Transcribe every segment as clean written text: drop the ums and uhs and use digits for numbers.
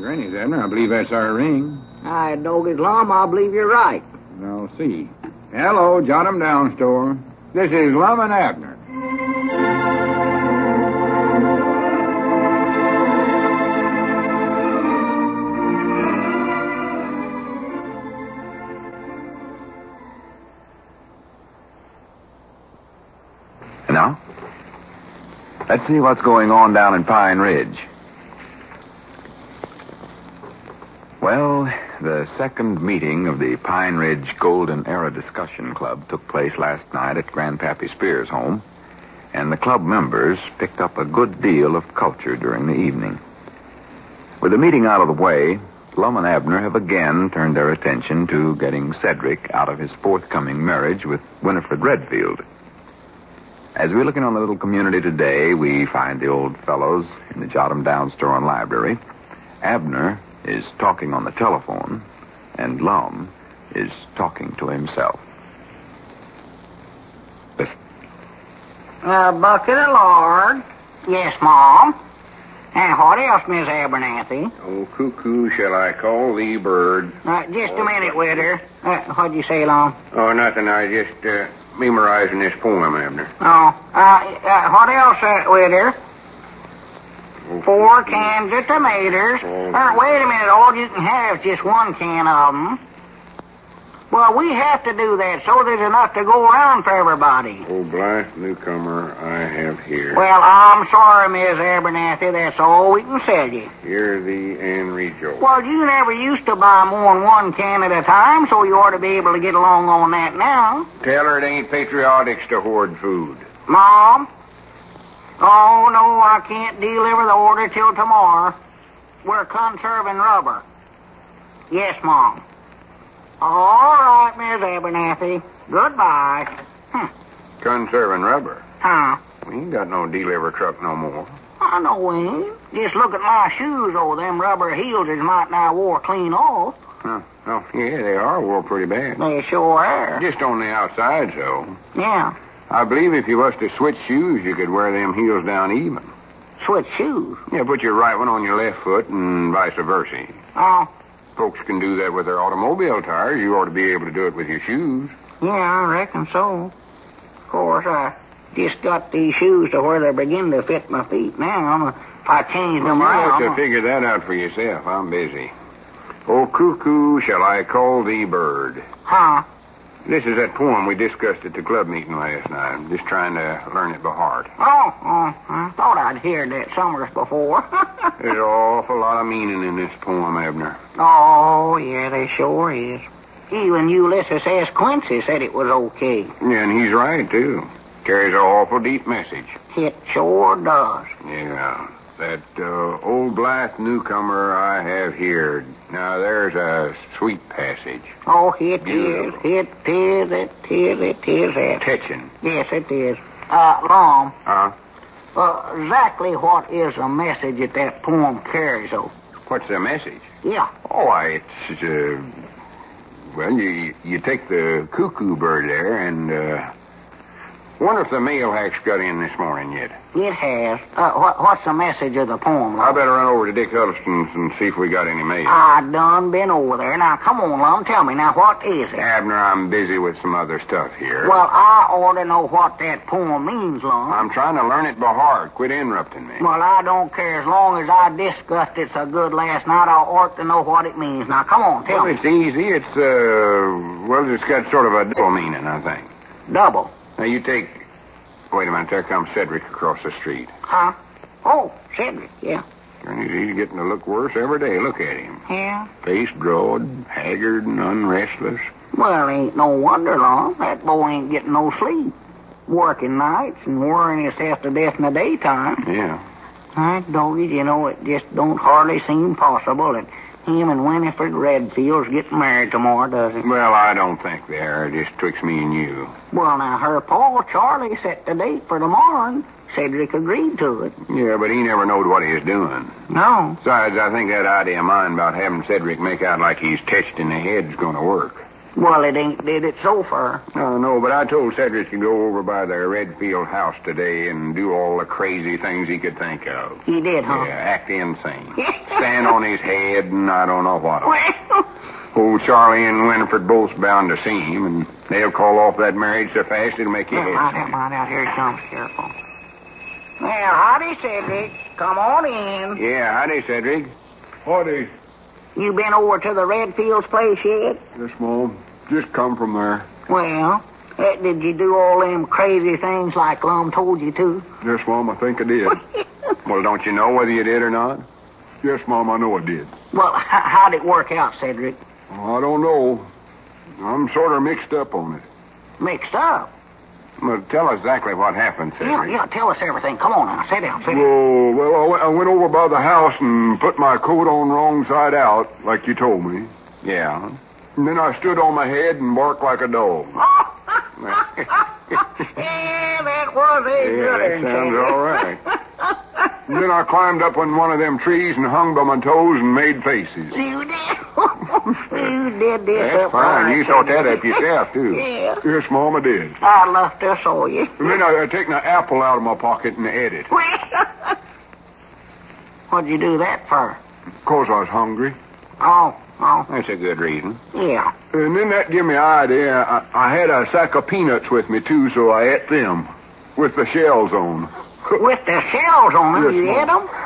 Granny's, Abner. I believe that's our ring. I dog it, Lum. I believe you're right. I'll see. Hello, Jot 'em Down store. This is Lum and Abner. Now, let's see what's going on down in Pine Ridge. Well, the second meeting of the Pine Ridge Golden Era Discussion Club took place last night at Grandpappy Spears' home, and the club members picked up a good deal of culture during the evening. With the meeting out of the way, Lum and Abner have again turned their attention to getting Cedric out of his forthcoming marriage with Winifred Redfield. As we're looking on the little community today, we find the old fellows in the Jot 'em Down store and library. Abner is talking on the telephone, and Lum is talking to himself. Listen. A bucket of lard. Yes, Mom. And what else, Miss Abernathy? Oh, cuckoo, shall I call thee bird? Just a minute, Widder. What'd you say, Lum? Oh, nothing. I just memorizing this poem, Abner. What else, Widder? 4 cans of tomatoes. Wait a minute. All you can have is just 1 can of them. Well, we have to do that so there's enough to go around for everybody. Oh, blast newcomer I have here. Well, I'm sorry, Miss Abernathy. That's all we can sell you. Hear thee and rejoice. Well, you never used to buy more than 1 can at a time, so you ought to be able to get along on that now. Tell her it ain't patriotics to hoard food. Mom? Oh, no, I can't deliver the order till tomorrow. We're conserving rubber. Yes, Mom. All right, Miss Abernathy. Goodbye. Conserving rubber? Huh? We ain't got no deliver truck no more. I know we ain't. Just look at my shoes, them rubber heels is might now wore clean off. Huh. Oh, yeah, they are wore pretty bad. They sure are. Just on the outside, so. Yeah. I believe if you was to switch shoes, you could wear them heels down even. Switch shoes? Yeah, put your right one on your left foot and vice versa. Oh. Folks can do that with their automobile tires. You ought to be able to do it with your shoes. Yeah, I reckon so. Of course, I just got these shoes to where they begin to fit my feet now. If I change them You around... have to figure that out for yourself. I'm busy. Oh, cuckoo, shall I call thee bird? Huh? This is that poem we discussed at the club meeting last night. I'm just trying to learn it by heart. Oh, I thought I'd heard that summers before. There's an awful lot of meaning in this poem, Abner. Oh, yeah, there sure is. Even Ulysses S. Quincy said it was okay. Yeah, and he's right, too. Carries an awful deep message. It sure does. Yeah. That old blithe newcomer I have here. Now, there's a sweet passage. Oh, it is. Beautiful. It is. Touching. Yes, it is. Lum. Huh? Exactly what is the message that poem carries, though? What's the message? Yeah. Oh, it's, well, you take the cuckoo bird there and, wonder if the mail hack's got in this morning yet. It has. What's the message of the poem, Lum? I better run over to Dick Huddleston's and see if we got any mail. I done been over there. Now, come on, Lum, tell me. Now, what is it? Abner, I'm busy with some other stuff here. Well, I ought to know what that poem means, Lum. I'm trying to learn it by heart. Quit interrupting me. Well, I don't care. As long as I discussed it so good last night, I ought to know what it means. Now, come on, tell me. It's easy. It's got sort of a double meaning, I think. Double? Now, you take... Wait a minute, there comes Cedric across the street. Huh? Oh, Cedric, yeah. And he's getting to look worse every day. Look at him. Yeah? Face drawn, haggard and unrestless. Well, ain't no wonder, Lum. That boy ain't getting no sleep. Working nights and worrying himself to death in the daytime. Yeah. Doggy, it just don't hardly seem possible that him and Winifred Redfield's getting married tomorrow, does it? Well, I don't think they are. Just twixt me and you. Well, now, her pa, Charlie, set the date for tomorrow, and Cedric agreed to it. Yeah, but he never knowed what he was doing. No. Besides, I think that idea of mine about having Cedric make out like he's touched in the head's going to work. Well, it ain't did it so far. Oh, no, but I told Cedric to go over by the Redfield house today and do all the crazy things he could think of. He did, huh? Yeah, act insane. Stand on his head and I don't know what. Well, Old Charlie and Winifred both bound to see him, and they'll call off that marriage so fast it'll make your head mind spin. out. Here he comes. Careful. Well, howdy, Cedric. Come on in. Yeah, howdy, Cedric. Howdy. You been over to the Redfields' place yet? Yes, Mom. Just come from there. Well, did you do all them crazy things like Lum told you to? Yes, Mom, I think I did. Well, don't you know whether you did or not? Yes, Mom, I know I did. Well, how'd it work out, Cedric? I don't know. I'm sort of mixed up on it. Mixed up? Well, tell us exactly what happened, Cedric. Yeah, tell us everything. Come on now, sit down. Well, I went over by the house and put my coat on wrong side out, like you told me. Yeah. And then I stood on my head and barked like a dog. Yeah, that was a good that sounds all right. And then I climbed up on one of them trees and hung by my toes and made faces. You did. You did this That's up fine. right, You thought that Cedric. up yourself, too. Yeah. Yes, Mom, I did. I'd love to saw you. And then I taken an apple out of my pocket and ate it. What'd you do that for? 'Cause I was hungry. Oh, That's a good reason. yeah. And then that gave me an idea. I had a sack of peanuts with me, too, so I ate them. With the shells on. With the shells on them, Yes, you ate Mom.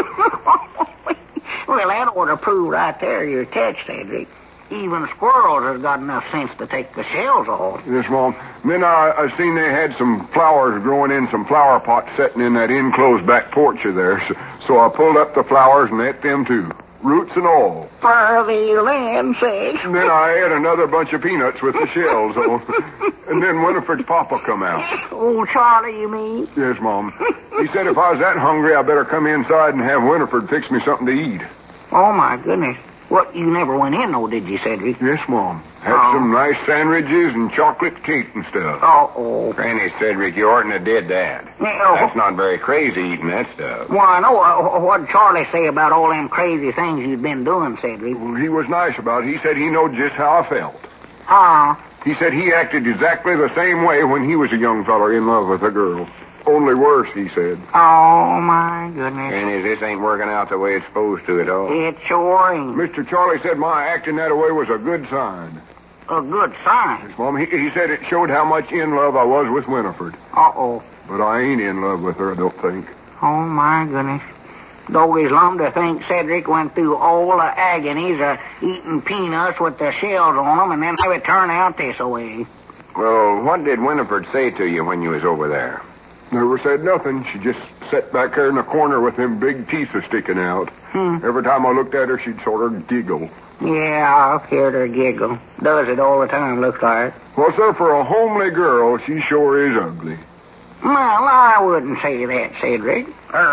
them? Well, that ought to prove right there your catch, Cedric. Even squirrels has got enough sense to take the shells off. Yes, Mom. And then I seen they had some flowers growing in some flower pots sitting in that enclosed back porch of theirs. So I pulled up the flowers and ate them, too. Roots and all. For the land's sake. And then I ate another bunch of peanuts with the shells on. And then Winifred's papa come out. Oh, Charlie, you mean? Yes, Mom. He said if I was that hungry, I better come inside and have Winifred fix me something to eat. Oh, my goodness. What, you never went in, though, did you, Cedric? Yes, Mom. Had Oh. some nice sandwiches and chocolate cake and stuff. Oh. Granny, Cedric, you oughtn't have did that. That's not very crazy eating that stuff. Well, I know. What'd Charlie say about all them crazy things you'd been doing, Cedric? Well, he was nice about it. He said he knowed just how I felt. Ah. He said he acted exactly the same way when he was a young feller in love with a girl. Only worse, he said. Oh, my goodness. Granny, this ain't working out the way it's supposed to at all. It sure ain't. Mr. Charlie said my acting that way was a good sign. A good sign. Yes, Mom. He said it showed how much in love I was with Winifred. Uh-oh. But I ain't in love with her, I don't think. Oh, my goodness. Doggy's lum to think Cedric went through all the agonies of eating peanuts with the shells on them and then have it turn out this way. Well, what did Winifred say to you when you was over there? Never said nothing. She just sat back there in the corner with them big teeth a-sticking out. Every time I looked at her, she'd sort of giggle. Yeah, I've heard her giggle. Does it all the time, looks like. Well, sir, for a homely girl, she sure is ugly. Well, I wouldn't say that, Cedric.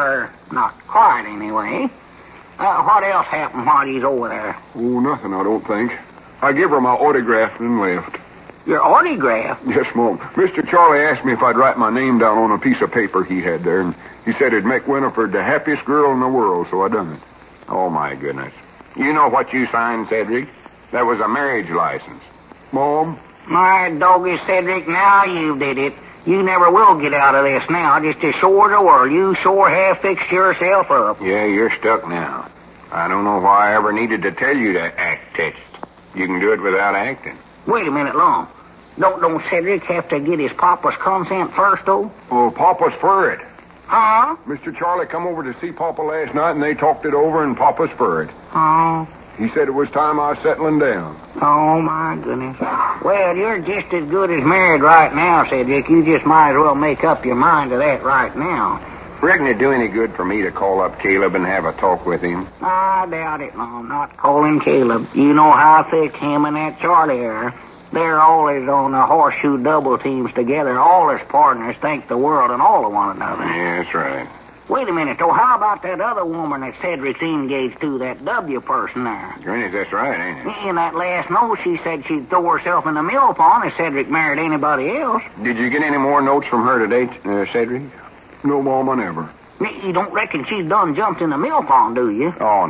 Not quite, anyway. What else happened while he's over there? Oh, nothing, I don't think. I gave her my autograph and left. Your autograph? Yes, Mom. Mr. Charlie asked me if I'd write my name down on a piece of paper he had there, and he said it'd make Winifred the happiest girl in the world, so I done it. Oh, my goodness. You know what you signed, Cedric? That was a marriage license. Mom? My doggy, Cedric, now you did it. You never will get out of this now, just as sure as the world. You sure have fixed yourself up. Yeah, you're stuck now. I don't know why I ever needed to tell you to act touched. You can do it without acting. Wait a minute long. Don't Cedric have to get his papa's consent first, though? Oh, Papa's for it. Huh? Mr. Charlie come over to see Papa last night, and they talked it over, and Papa's for it. Oh. He said it was time I was settling down. Oh, my goodness. Well, you're just as good as married right now, Cedric. You just might as well make up your mind to that right now. Reckon it'd do any good for me to call up Caleb and have a talk with him? I doubt it, Mom. Not calling Caleb. You know how thick him and that Charlie are. They're always on the horseshoe double teams together. All his partners think the world and all of one another. Yeah, that's right. Wait a minute, though. How about that other woman that Cedric's engaged to, that W person there? Granny, that's right, ain't it? In that last note, she said she'd throw herself in the mill pond if Cedric married anybody else. Did you get any more notes from her today, Cedric? No, Mom, I never. You don't reckon she's done jumped in the mill pond, do you? Oh, no.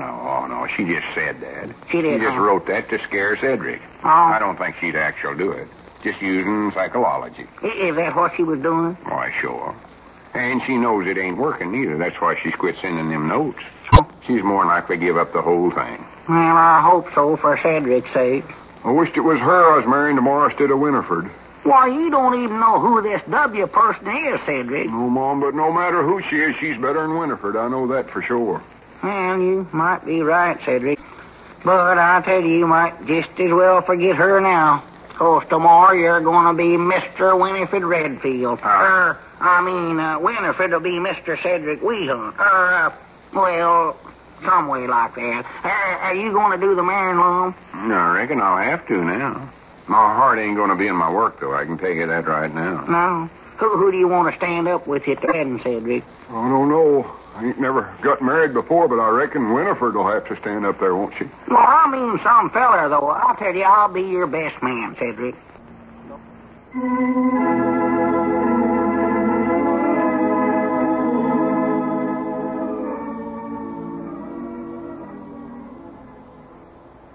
no. She just said that. She did, She just huh? wrote that to scare Cedric. Oh. I don't think she'd actually do it. Just using psychology. Is that what she was doing? Why, sure. And she knows it ain't working either. That's why she's quit sending them notes. She's more than likely give up the whole thing. Well, I hope so for Cedric's sake. I wished it was her I was marrying tomorrow instead of Winifred. Why, you don't even know who this W person is, Cedric. No, Mom, but no matter who she is, she's better than Winifred. I know that for sure. Well, you might be right, Cedric. But I tell you might just as well forget her now. 'Cause tomorrow you're going to be Mr. Winifred Redfield. Winifred will be Mr. Cedric Weehunt. Well, some way like that. Are you going to do the marrying, Lum? I reckon I'll have to now. My heart ain't going to be in my work, though. I can tell you that right now. No. Who do you want to stand up with you at the wedding, Cedric? I don't know. I ain't never got married before, but I reckon Winifred will have to stand up there, won't she? Well, I mean some feller, though. I'll tell you, I'll be your best man, Cedric.